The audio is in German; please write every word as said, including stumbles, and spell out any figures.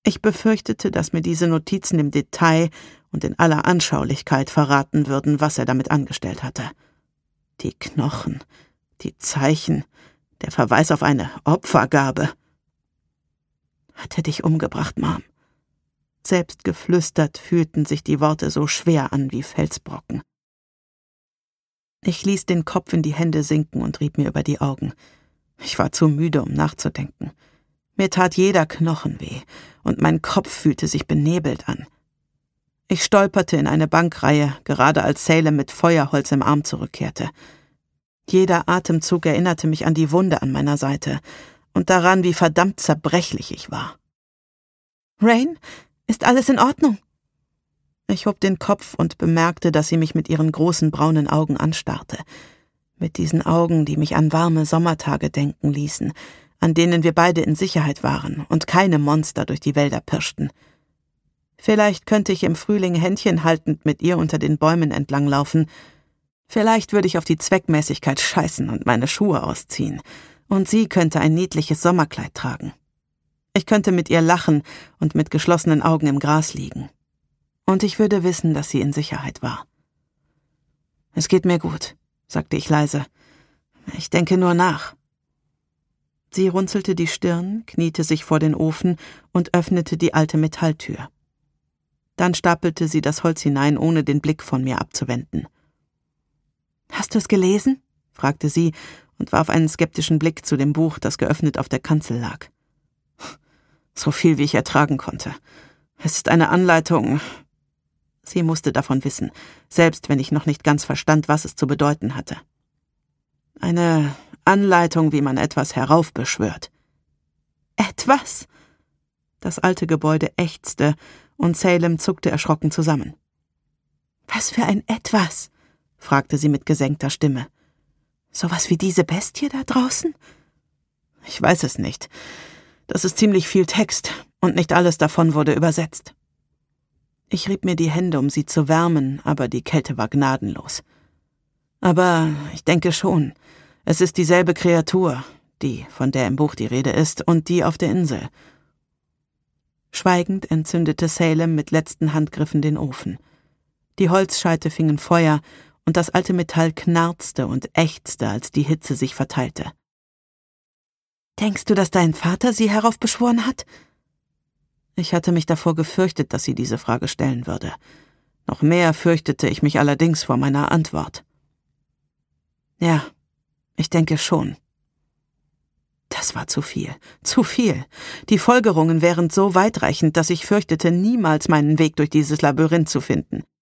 Ich befürchtete, dass mir diese Notizen im Detail und in aller Anschaulichkeit verraten würden, was er damit angestellt hatte. Die Knochen, die Zeichen, der Verweis auf eine Opfergabe. Hat er dich umgebracht, Mom? Selbst geflüstert fühlten sich die Worte so schwer an wie Felsbrocken. Ich ließ den Kopf in die Hände sinken und rieb mir über die Augen. Ich war zu müde, um nachzudenken. Mir tat jeder Knochen weh, und mein Kopf fühlte sich benebelt an. Ich stolperte in eine Bankreihe, gerade als Salem mit Feuerholz im Arm zurückkehrte. Jeder Atemzug erinnerte mich an die Wunde an meiner Seite und daran, wie verdammt zerbrechlich ich war. »Rain, ist alles in Ordnung?« Ich hob den Kopf und bemerkte, dass sie mich mit ihren großen braunen Augen anstarrte. Mit diesen Augen, die mich an warme Sommertage denken ließen, an denen wir beide in Sicherheit waren und keine Monster durch die Wälder pirschten. Vielleicht könnte ich im Frühling Händchen haltend mit ihr unter den Bäumen entlanglaufen. Vielleicht würde ich auf die Zweckmäßigkeit scheißen und meine Schuhe ausziehen. Und sie könnte ein niedliches Sommerkleid tragen. Ich könnte mit ihr lachen und mit geschlossenen Augen im Gras liegen. Und ich würde wissen, dass sie in Sicherheit war. »Es geht mir gut«, sagte ich leise. »Ich denke nur nach.« Sie runzelte die Stirn, kniete sich vor den Ofen und öffnete die alte Metalltür. Dann stapelte sie das Holz hinein, ohne den Blick von mir abzuwenden. »Hast du es gelesen?« fragte sie und warf einen skeptischen Blick zu dem Buch, das geöffnet auf der Kanzel lag. »So viel, wie ich ertragen konnte. Es ist eine Anleitung.« Sie musste davon wissen, selbst wenn ich noch nicht ganz verstand, was es zu bedeuten hatte. »Eine Anleitung, wie man etwas heraufbeschwört.« »Etwas?« Das alte Gebäude ächzte und Salem zuckte erschrocken zusammen. »Was für ein Etwas?« fragte sie mit gesenkter Stimme. »Sowas wie diese Bestie da draußen?« »Ich weiß es nicht. Das ist ziemlich viel Text, und nicht alles davon wurde übersetzt.« Ich rieb mir die Hände, um sie zu wärmen, aber die Kälte war gnadenlos. »Aber ich denke schon, es ist dieselbe Kreatur, die, von der im Buch die Rede ist, und die auf der Insel.« Schweigend entzündete Salem mit letzten Handgriffen den Ofen. Die Holzscheite fingen Feuer, und das alte Metall knarzte und ächzte, als die Hitze sich verteilte. »Denkst du, dass dein Vater sie heraufbeschworen hat?« Ich hatte mich davor gefürchtet, dass sie diese Frage stellen würde. Noch mehr fürchtete ich mich allerdings vor meiner Antwort. »Ja, ich denke schon.« Das war zu viel, zu viel. Die Folgerungen wären so weitreichend, dass ich fürchtete, niemals meinen Weg durch dieses Labyrinth zu finden.